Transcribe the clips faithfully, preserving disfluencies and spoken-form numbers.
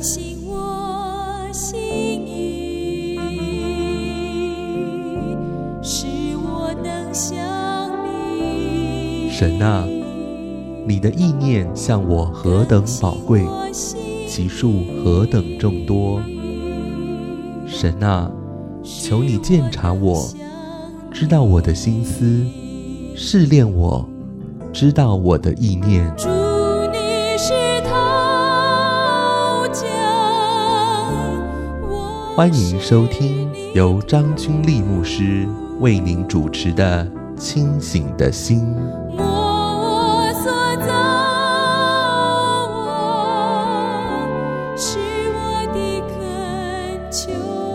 更新我心意，使我能像你。 神啊，你的意念向我何等宝贵，其数何等众多。神啊，求你鉴察我，知道我的心思，试炼我，知道我的意念。 主，你是陶匠，我欢迎收听由张君丽牧师为您主持的《清醒的心》。 摸我所造，我是我的恳求。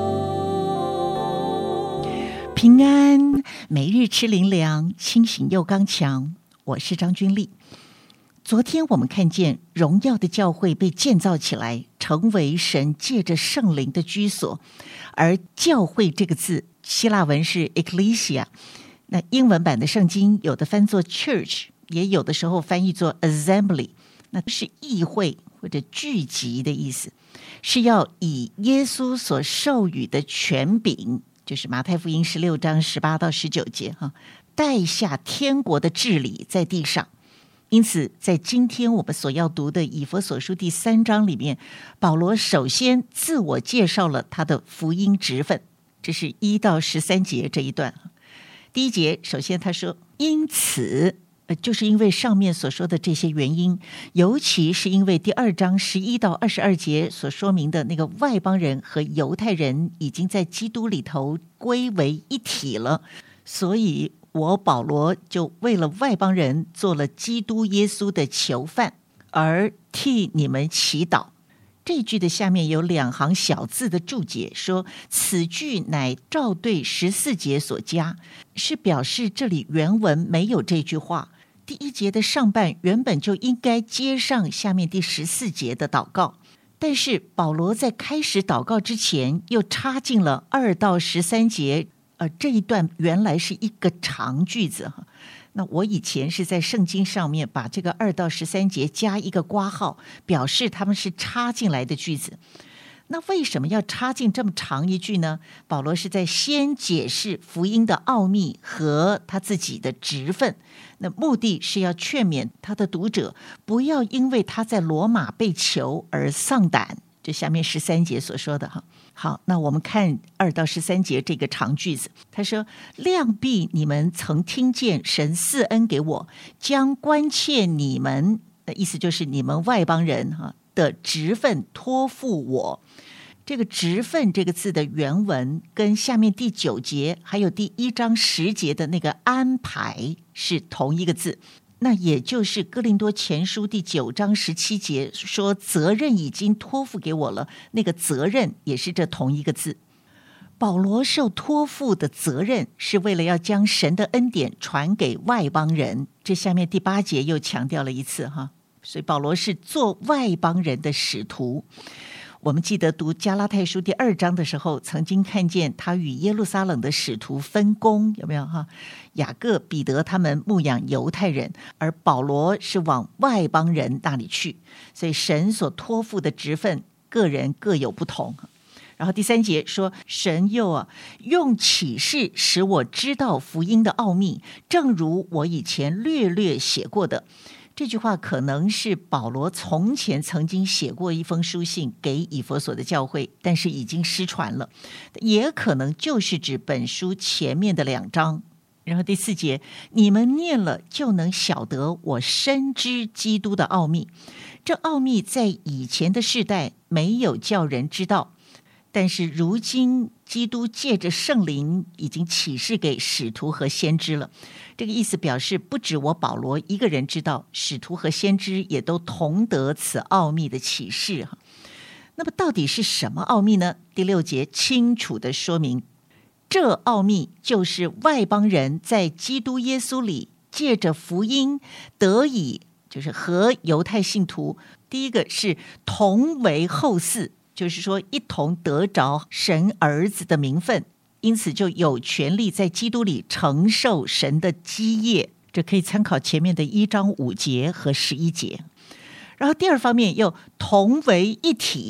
平安，每日吃灵粮，清醒又刚强。我是张君丽。昨天我们看见荣耀的教会被建造起来，成为神借着圣灵的居所。而教会这个字，希腊文是 ecclesia， 那英文版的圣经有的翻作 church， 也有的时候翻译作 assembly， 那是议会或者聚集的意思，是要以耶稣所授予的权柄，就是马太福音十六章十八到十九节哈，带下天国的治理在地上。因此在今天我们所要读的以弗所书第三章里面，保罗首先自我介绍了他的福音职分，这是一到十三节这一段。第一节首先他说，因此呃，就是因为上面所说的这些原因，尤其是因为第二章十一到二十二节所说明的那个外邦人和犹太人已经在基督里头归为一体了，所以我保罗就为了外邦人做了基督耶稣的囚犯，而替你们祈祷。这句的下面有两行小字的注解，说此句乃照对十四节所加，是表示这里原文没有这句话。第一节的上半原本就应该接上下面第十四节的祷告，但是保罗在开始祷告之前又插进了二到十三节，呃，这一段原来是一个长句子哈。那我以前是在圣经上面把这个二到十三节加一个括号，表示他们是插进来的句子。那为什么要插进这么长一句呢？保罗是在先解释福音的奥秘和他自己的职分，那目的是要劝勉他的读者不要因为他在罗马被囚而丧胆，这下面十三节所说的哈。好，那我们看二到十三节这个长句子，他说，量必你们曾听见神赐恩给我，将关切你们的意思就是你们外邦人哈的职分托付我。这个职分这个字的原文跟下面第九节还有第一章十节的那个安排是同一个字，那也就是哥林多前书第九章十七节说责任已经托付给我了，那个责任也是这同一个字。保罗受托付的责任是为了要将神的恩典传给外邦人，这下面第八节又强调了一次哈，所以保罗是做外邦人的使徒。我们记得读加拉太书第二章的时候，曾经看见他与耶路撒冷的使徒分工，有没有哈？雅各、彼得他们牧养犹太人，而保罗是往外邦人那里去，所以神所托付的职分，个人各有不同。然后第三节说，神又啊用启示使我知道福音的奥秘，正如我以前略略写过的。这句话可能是保罗从前曾经写过一封书信给以弗所的教会，但是已经失传了，也可能就是指本书前面的两章。然后第四节，你们念了就能晓得我深知基督的奥秘，这奥秘在以前的世代没有叫人知道，但是如今基督借着圣灵已经启示给使徒和先知了。这个意思表示不止我保罗一个人知道，使徒和先知也都同得此奥秘的启示。那么到底是什么奥秘呢？第六节清楚地说明，这奥秘就是外邦人在基督耶稣里借着福音得以就是和犹太信徒，第一个是同为后嗣，就是说一同得着神儿子的名分，因此就有权利在基督里承受神的基业。这可以参考前面的一章五节和十一节。然后第二方面又同为一体，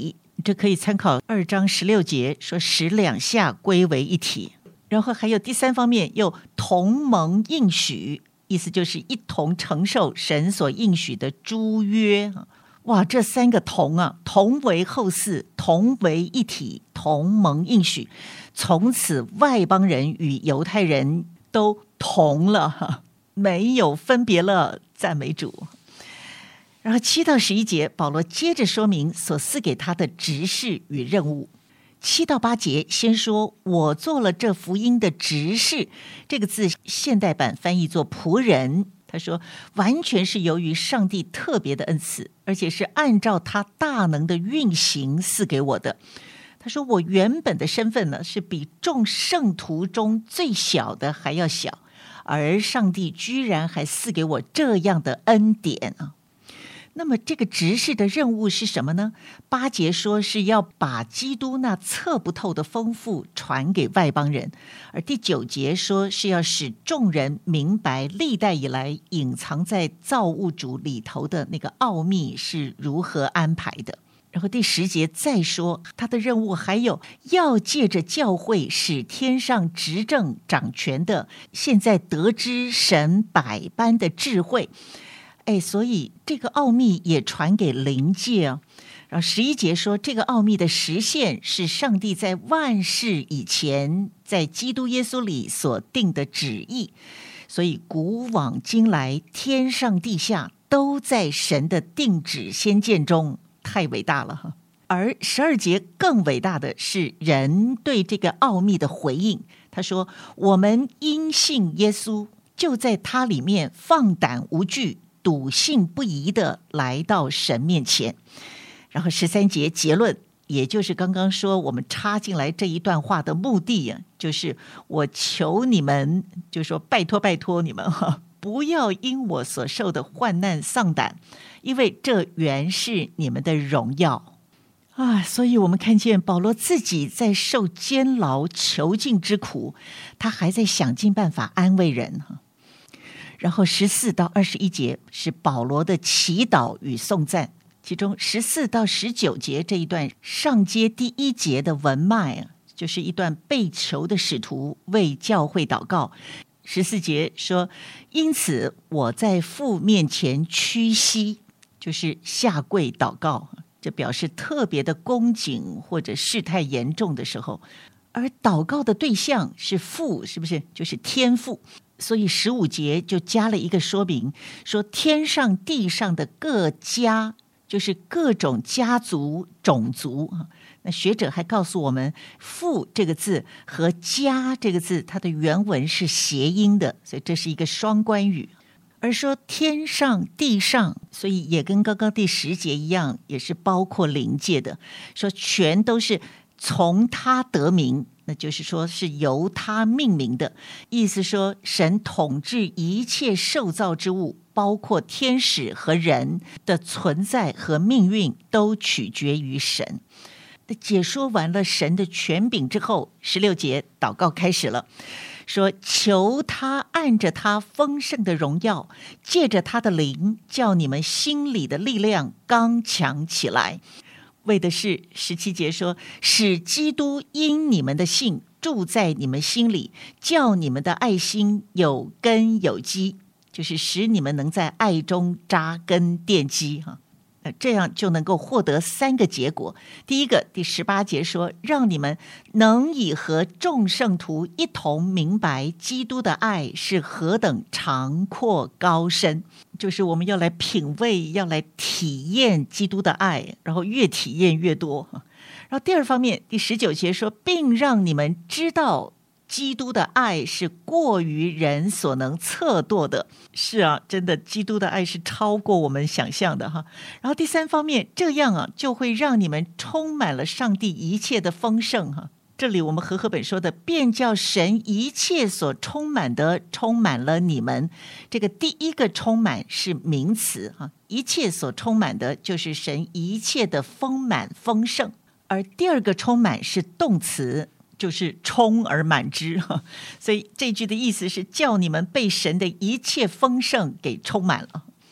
这可以参考二章十六节说使两下归为一体。然后还有第三方面，又同盟应许，意思就是一同承受神所应许的诸约。哇，这三个同啊，同为后嗣，同为一体，同盟应许，从此外邦人与犹太人都同了，没有分别了，赞美主。然后七到十一节，保罗接着说明所赐给他的职事与任务。七到八节先说我做了这福音的执事，这个字现代版翻译作仆人。他说完全是由于上帝特别的恩赐，而且是按照他大能的运行赐给我的。他说我原本的身份呢，是比众圣徒中最小的还要小，而上帝居然还赐给我这样的恩典啊！那么这个执事的任务是什么呢？八节说是要把基督那测不透的丰富传给外邦人，而第九节说是要使众人明白历代以来隐藏在造物主里头的那个奥秘是如何安排的。然后第十节再说他的任务还有要借着教会使天上执政掌权的现在得知神百般的智慧。哎，所以这个奥秘也传给灵界啊。然后十一节说，这个奥秘的实现是上帝在万事以前，在基督耶稣里所定的旨意。所以古往今来，天上地下都在神的定旨先见中，太伟大了哈。而十二节更伟大的是人对这个奥秘的回应。他说，我们因信耶稣，就在他里面放胆无惧，笃信不疑的来到神面前。然后十三节结论，也就是刚刚说我们插进来这一段话的目的啊，就是我求你们，就说拜托拜托你们哈，不要因我所受的患难丧胆，因为这原是你们的荣耀啊。所以我们看见保罗自己在受监牢囚禁之苦，他还在想尽办法安慰人哈。然后十四到二十一节是保罗的祈祷与颂赞，其中十四到十九节这一段上接第一节的文脉，就是一段被囚的使徒为教会祷告。十四节说，因此我在父面前屈膝，就是下跪祷告，这表示特别的恭谨或者事态严重的时候。而祷告的对象是父，是不是就是天父？所以十五节就加了一个说明，说天上地上的各家，就是各种家族种族。那学者还告诉我们，父这个字和家这个字它的原文是谐音的，所以这是一个双关语。而说天上地上，所以也跟刚刚第十节一样，也是包括灵界的，说全都是从他得名，那就是说是由他命名的，意思说神统治一切受造之物，包括天使和人的存在和命运都取决于神。解说完了神的权柄之后，十六节祷告开始了，说求他按着他丰盛的荣耀，借着他的灵，叫你们心里的力量刚强起来，为的是十七节说，使基督因你们的信住在你们心里，叫你们的爱心有根有基，就是使你们能在爱中扎根奠基哈。这样就能够获得三个结果。第一个，第十八节说，让你们能以和众圣徒一同明白基督的爱是何等长阔高深，就是我们要来品味，要来体验基督的爱，然后越体验越多。然后第二方面，第十九节说，并让你们知道基督的爱是过于人所能测度的。是啊，真的基督的爱是超过我们想象的哈。然后第三方面，这样啊就会让你们充满了上帝一切的丰盛哈。这里我们和合本说的，便叫神一切所充满的充满了你们。这个第一个充满是名词哈，一切所充满的就是神一切的丰满丰盛。而第二个充满是动词，就是充而满之，所以这句的意思是叫你们被神的一切丰盛给充满了。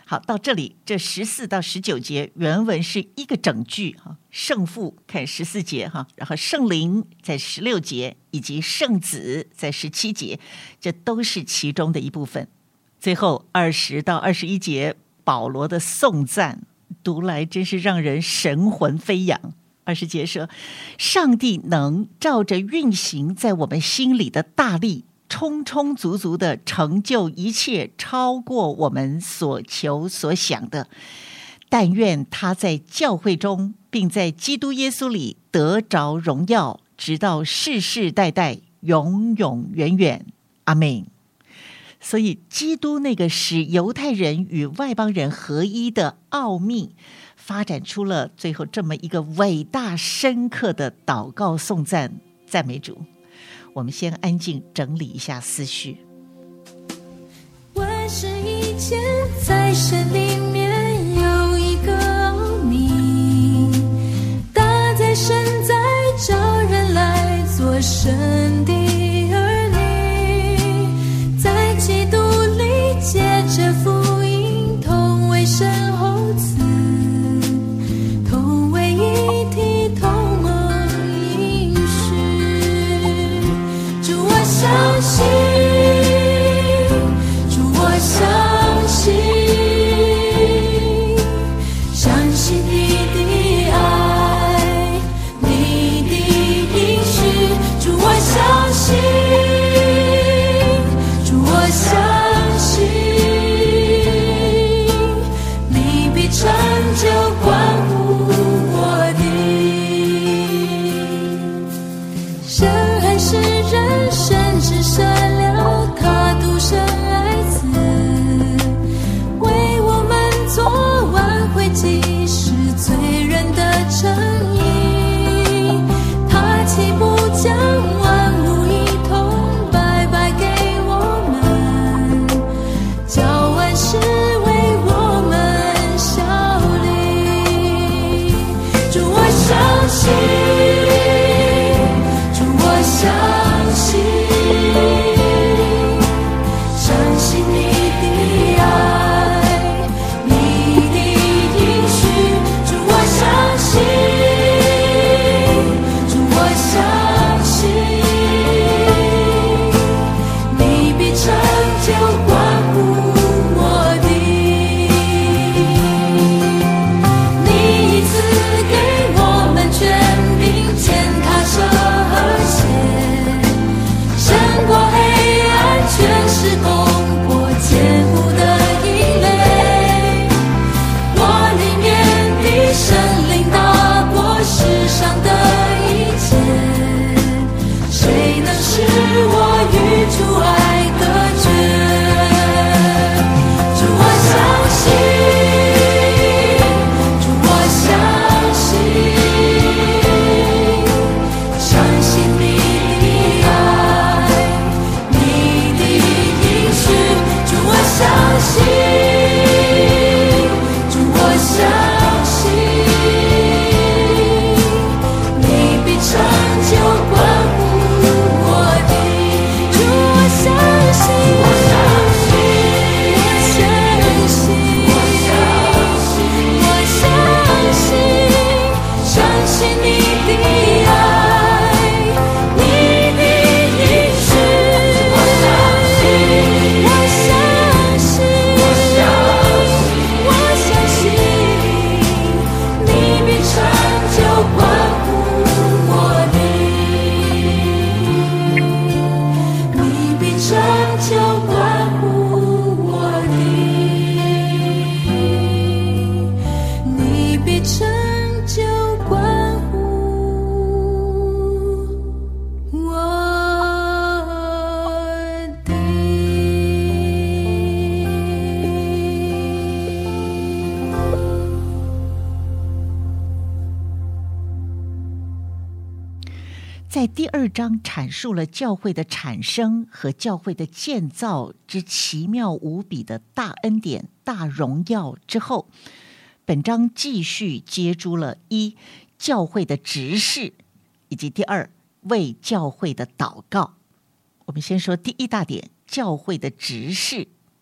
好，到这里这十四到十九节原文是一个整句哈，圣父看十四节哈，然后圣灵在十六节，以及圣子在十七节，这都是其中的一部分。最后二十到二十一节保罗的颂赞，读来真是让人神魂飞扬。二十节说，上帝能照着运行在我们心里的大力，充充足足的成就一切，超过我们所求所想的。但愿他在教会中，并在基督耶稣里得着荣耀，直到世世代代，永永远远。阿们。所以基督那个使犹太人与外邦人合一的奥秘，发展出了最后这么一个伟大深刻的祷告颂赞赞美主。我们先安静整理一下思绪。 万事以前在神里面有一个奥秘，大在神在召人来做神的儿女，在基督里借着福音同为神后嗣，同为一体，同蒙应许。主我相信，主我相信，相信你的爱，你的应许。主我相信，主我相信，你必成就关乎我的。神爱世人，甚至舍了他独生爱子，为我们做挽回祭是罪人的诚意。他岂不将万物一同白白给我们，叫万事为我们效力。主我相信，主我相信，相信你的爱，你的应许。主我相信，主我相信，你必成就关乎我的。你赐给我们权柄，践踏蛇和蝎，胜过黑暗，全是攻破坚固的营垒。我里面的神灵大过世上的一切，谁能使我与主爱隔绝？主我相信，主我相信，相信你的爱，你的应许。主我相信，主我相信，你必成就关乎我的。主我相信，我相信，我相信，我相信，相信你的爱，你的应许。我相信，我相信，我相信，我相信，你必成就关乎我的，你必成就关乎我的，你必成就关乎我的。 在第二章阐述了教会的产生和教会的建造之奇妙无比的大恩典、大荣耀之后，本章继续接住了一教会的执事，以及第二为教会的祷告。我们先说第一大点，教会的执事，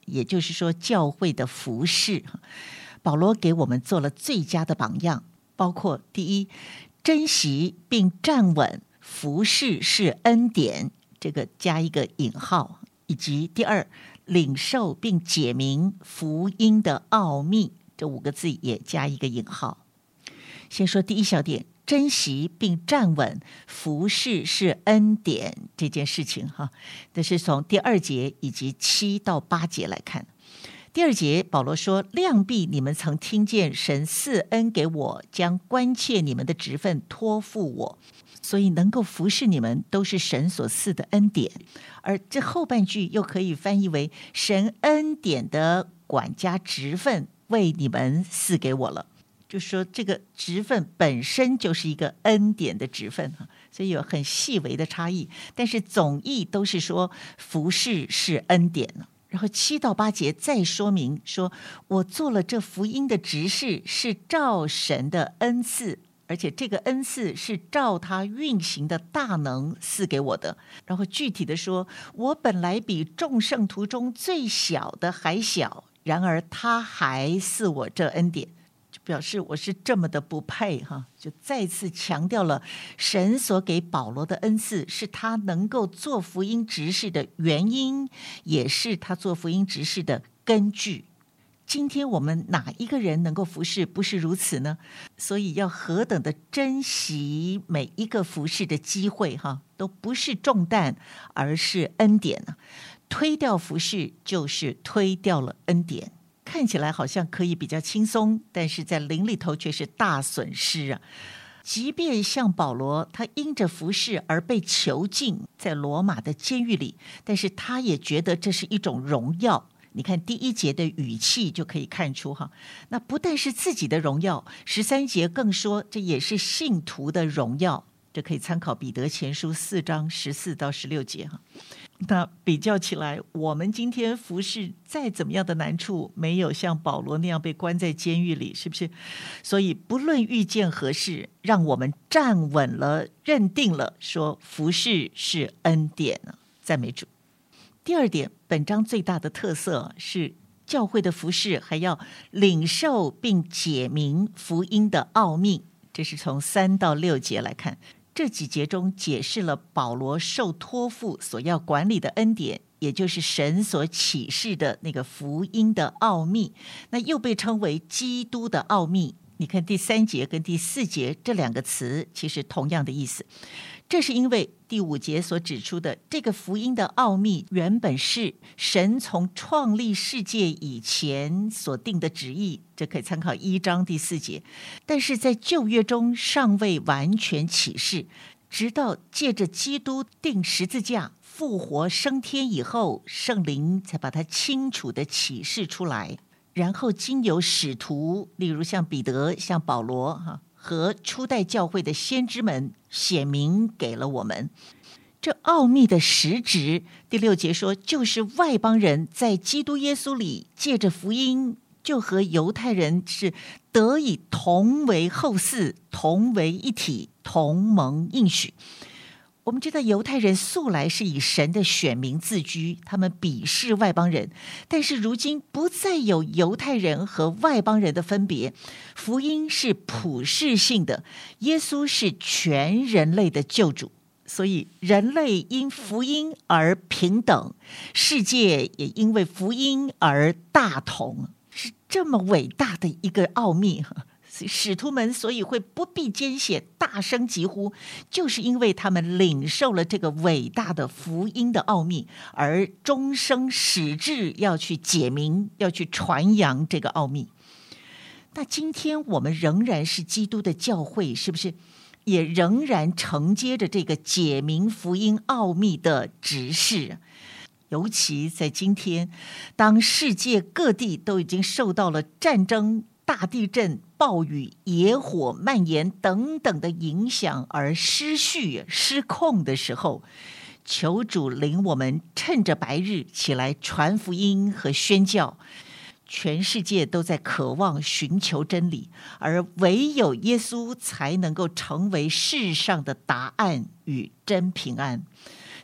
也就是说教会的服事。保罗给我们做了最佳的榜样，包括第一，珍惜并站稳服事是恩典，这个加一个引号，以及第二，领受并解明福音的奥秘，这五个字也加一个引号。先说第一小点，珍惜并站稳服事是恩典这件事情哈，这是从第二节以及七到八节来看。第二节保罗说，量必你们曾听见神赐恩给我，将关切你们的职分托付我，所以能够服侍你们都是神所赐的恩典。而这后半句又可以翻译为神恩典的管家职分为你们赐给我了，就说这个职分本身就是一个恩典的职分，所以有很细微的差异，但是总意都是说服侍是恩典。然后七到八节再说明说，我做了这福音的执事是照神的恩赐，而且这个恩赐是照他运行的大能赐给我的。然后具体的说，我本来比众圣徒中最小的还小，然而他还赐我这恩典，就表示我是这么的不配哈，就再次强调了神所给保罗的恩赐是他能够做福音执事的原因，也是他做福音执事的根据。今天我们哪一个人能够服侍不是如此呢？所以要何等的珍惜每一个服侍的机会哈，都不是重担，而是恩典啊！推掉服侍就是推掉了恩典。看起来好像可以比较轻松，但是在灵里头却是大损失啊！即便像保罗，他因着服事而被囚禁在罗马的监狱里，但是他也觉得这是一种荣耀。你看第一节的语气就可以看出哈，那不但是自己的荣耀，十三节更说这也是信徒的荣耀。这可以参考彼得前书四章十四到十六节哈。那比较起来，我们今天服事再怎么样的难处，没有像保罗那样被关在监狱里，是不是？所以不论遇见何事，让我们站稳了，认定了，说服事是恩典啊，赞美主。第二点，本章最大的特色是教会的服事还要领受并解明福音的奥秘，这是从三到六节来看。这几节中解释了保罗受托付所要管理的恩典，也就是神所启示的那个福音的奥秘，那又被称为基督的奥秘。你看第三节跟第四节这两个词其实同样的意思，这是因为第五节所指出的这个福音的奥秘原本是神从创立世界以前所定的旨意，这可以参考一章第四节，但是在旧约中尚未完全启示，直到借着基督钉十字架复活升天以后，圣灵才把它清楚的启示出来，然后经由使徒，例如像彼得、像保罗哈，和初代教会的先知们显明给了我们。这奥秘的实质，第六节说，就是外邦人在基督耶稣里借着福音，就和犹太人是得以同为后嗣，同为一体，同蒙应许。我们知道犹太人素来是以神的选民自居，他们鄙视外邦人，但是如今不再有犹太人和外邦人的分别，福音是普世性的，耶稣是全人类的救主，所以人类因福音而平等，世界也因为福音而大同，是这么伟大的一个奥秘。使徒们所以会不避艰险大声疾呼，就是因为他们领受了这个伟大的福音的奥秘，而终生矢志要去解明，要去传扬这个奥秘。那今天我们仍然是基督的教会，是不是也仍然承接着这个解明福音奥秘的职事？尤其在今天，当世界各地都已经受到了战争、大地震、暴雨、野火蔓延等等的影响而失序失控的时候，求主领我们趁着白日起来传福音和宣教。全世界都在渴望寻求真理，而唯有耶稣才能够成为世上的答案与真平安。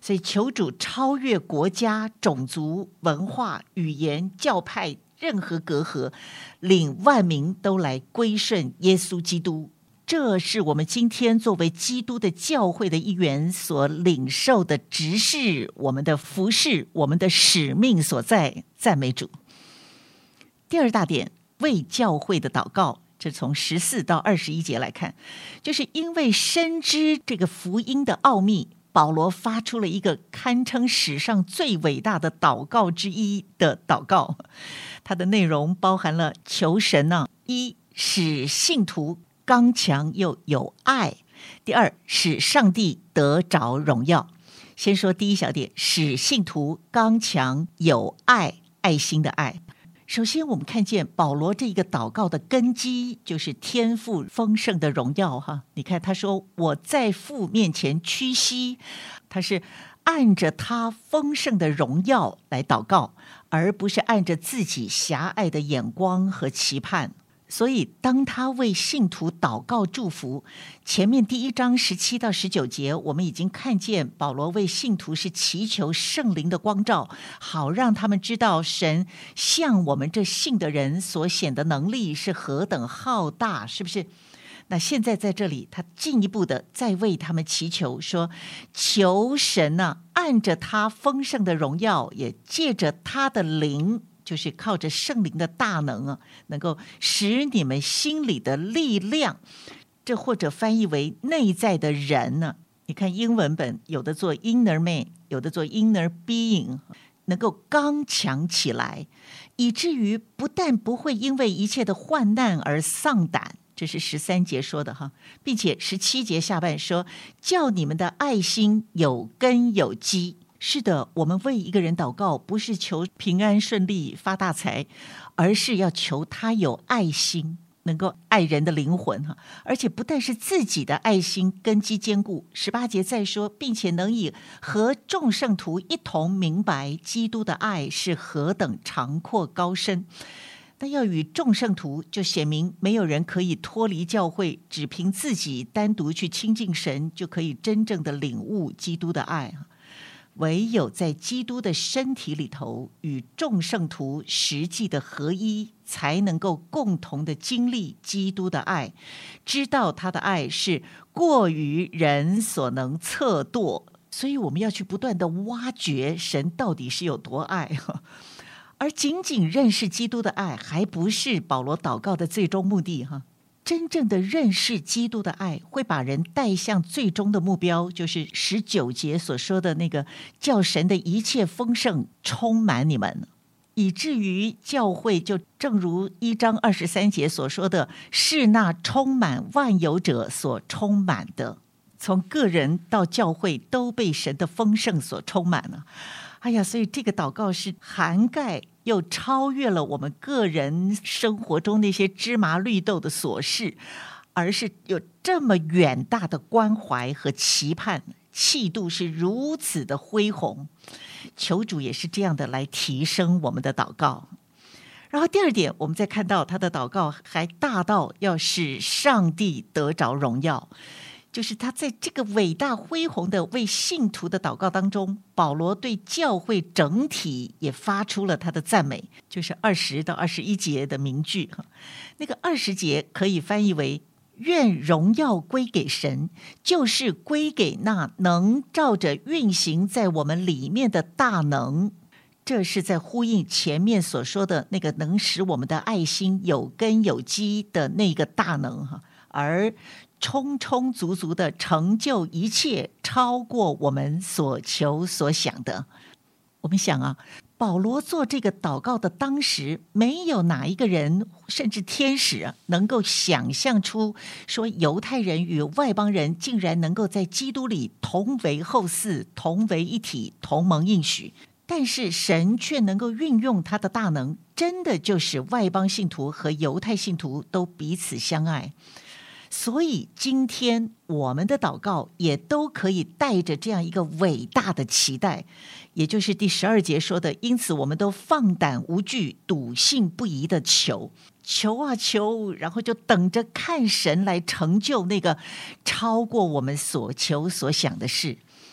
所以求主超越国家、种族、文化、语言、教派任何隔阂，领万民都来归顺耶稣基督。这是我们今天作为基督的教会的一员所领受的职事，我们的服事，我们的使命所在。赞美主。第二大点，为教会的祷告，这从十四到二十一节来看，就是因为深知这个福音的奥秘，保罗发出了一个堪称史上最伟大的祷告之一的祷告。它的内容包含了求神呢、啊，一使信徒刚强又有爱；第二，使上帝得着荣耀。先说第一小点，使信徒刚强有爱，爱心的爱。首先我们看见保罗这个祷告的根基就是天父丰盛的荣耀哈。你看他说我在父面前屈膝，他是按着他丰盛的荣耀来祷告，而不是按着自己狭隘的眼光和期盼。所以当他为信徒祷告祝福，前面第一章十七到十九节我们已经看见保罗为信徒是祈求圣灵的光照，好让他们知道神向我们这信的人所显的能力是何等浩大，是不是？那现在在这里他进一步的再为他们祈求说，求神啊，按着他丰盛的荣耀，也借着他的灵，就是靠着圣灵的大能啊，能够使你们心里的力量，这或者翻译为内在的人呢、啊？你看英文本有的做 inner man， 有的做 inner being， 能够刚强起来，以至于不但不会因为一切的患难而丧胆，这是十三节说的哈，并且十七节下半说，叫你们的爱心有根有基。是的，我们为一个人祷告，不是求平安顺利发大财，而是要求他有爱心，能够爱人的灵魂哈，而且不但是自己的爱心根基坚固。十八节再说，并且能以和众圣徒一同明白基督的爱是何等长阔高深。那要与众圣徒，就显明没有人可以脱离教会，只凭自己单独去亲近神，就可以真正的领悟基督的爱。唯有在基督的身体里头，与众圣徒实际的合一，才能够共同的经历基督的爱，知道他的爱是过于人所能测度。所以我们要去不断的挖掘神到底是有多爱。而仅仅认识基督的爱，还不是保罗祷告的最终目的哈。真正的认识基督的爱，会把人带向最终的目标，就是十九节所说的那个叫神的一切丰盛充满你们，以至于教会就正如一章二十三节所说的，是那充满万有者所充满的。从个人到教会都被神的丰盛所充满了。哎呀，所以这个祷告是涵盖又超越了我们个人生活中那些芝麻绿豆的琐事，而是有这么远大的关怀和期盼，气度是如此的恢宏。求主也是这样的来提升我们的祷告。然后第二点，我们再看到他的祷告还大到要使上帝得着荣耀，就是他在这个伟大恢宏的为信徒的祷告当中，保罗对教会整体也发出了他的赞美，就是二十到二十一节的名句。那个二十节可以翻译为愿荣耀归给神，就是归给那能照着运行在我们里面的大能。这是在呼应前面所说的那个能使我们的爱心有根有基的那个大能，而充充足足的成就一切，超过我们所求所想的。我们想啊，保罗做这个祷告的当时，没有哪一个人甚至天使能够想象出说犹太人与外邦人竟然能够在基督里同为后嗣，同为一体，同蒙应许。但是神却能够运用他的大能，真的就使外邦信徒和犹太信徒都彼此相爱。所以今天我们的祷告也都可以带着这样一个伟大的期待，也就是第十二节说的，因此我们都放胆无惧，笃信不疑的求求啊求，然后就等着看神来成就那个超过我们所求所想的事。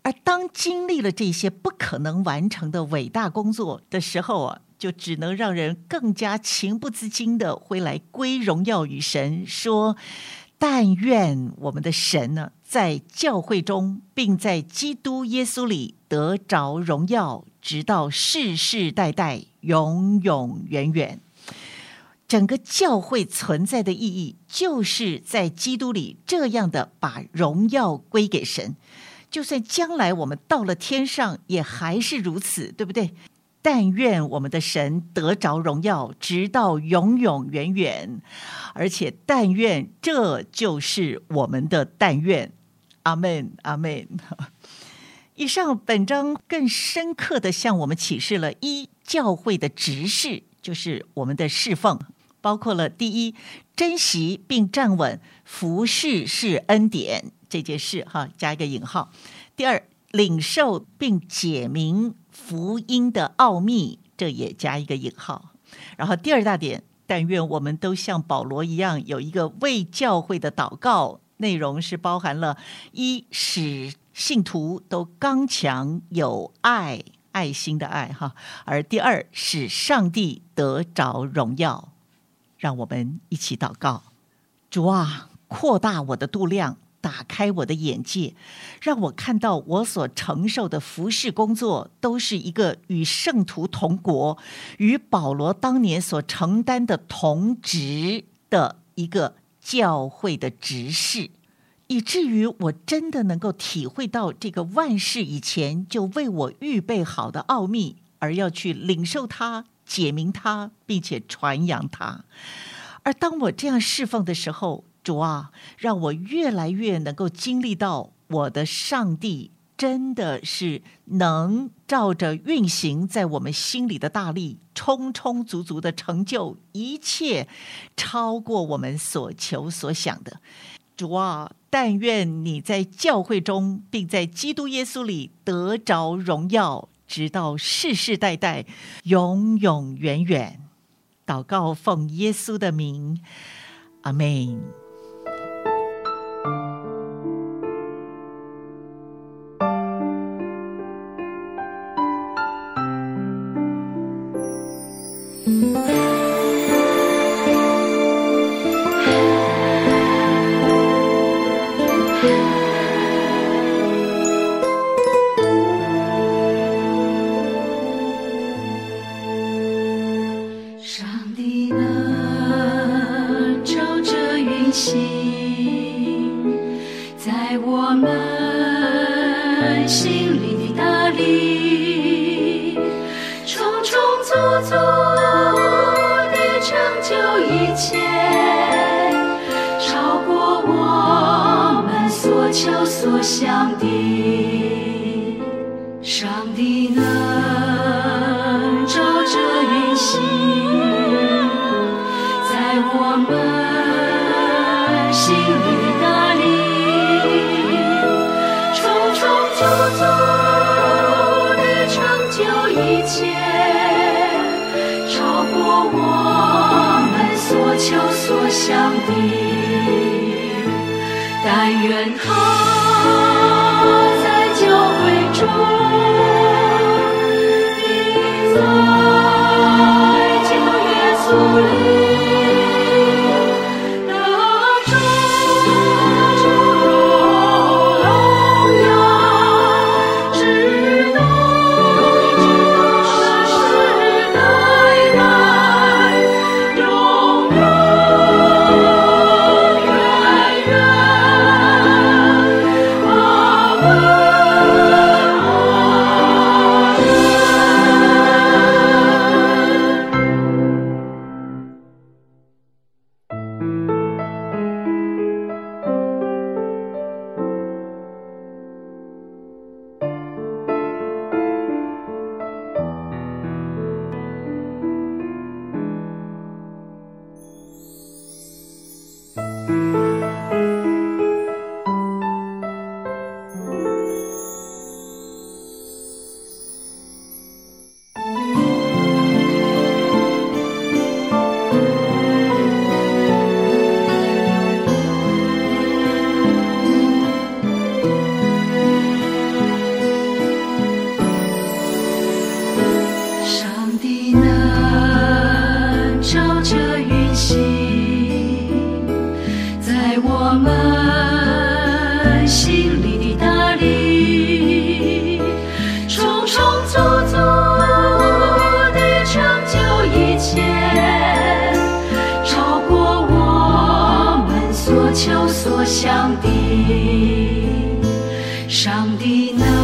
而当经历了这些不可能完成的伟大工作的时候啊，就只能让人更加情不自禁的会来归荣耀与神，说但愿我们的神呢，在教会中并在基督耶稣里得着荣耀，直到世世代代永永远远。整个教会存在的意义，就是在基督里这样的把荣耀归给神。就算将来我们到了天上，也还是如此，对不对？但愿我们的神得着荣耀，直到永永远远。而且但愿这就是我们的但愿。阿们，阿们。以上本章更深刻地向我们启示了一教会的职事，就是我们的侍奉，包括了第一，珍惜并站稳服事是恩典这件事，哈，加一个引号。第二，领受并解明福音的奥秘，这也加一个引号。然后第二大点，但愿我们都像保罗一样，有一个为教会的祷告，内容是包含了一，使信徒都刚强有爱，爱心的爱哈；而第二，使上帝得着荣耀。让我们一起祷告。主啊，扩大我的度量，打开我的眼界，让我看到我所承受的服事工作都是一个与圣徒同国，与保罗当年所承担的同职的一个教会的职事，以至于我真的能够体会到这个万事以前就为我预备好的奥秘，而要去领受它，解明它，并且传扬它。而当我这样侍奉的时候，主啊，让我越来越能够经历到我的上帝真的是能照着运行在我们心里的大力，充充足足的成就一切超过我们所求所想的。主啊，但愿你在教会中并在基督耶稣里得着荣耀，直到世世代代永永远远。祷告奉耶稣的名，阿们。 但愿他在教会中，你在基督耶稣里得着荣耀，直到世世代代永永远远。 们心里的大力，充充足足地成就一切，超过我们所求所想的。上帝能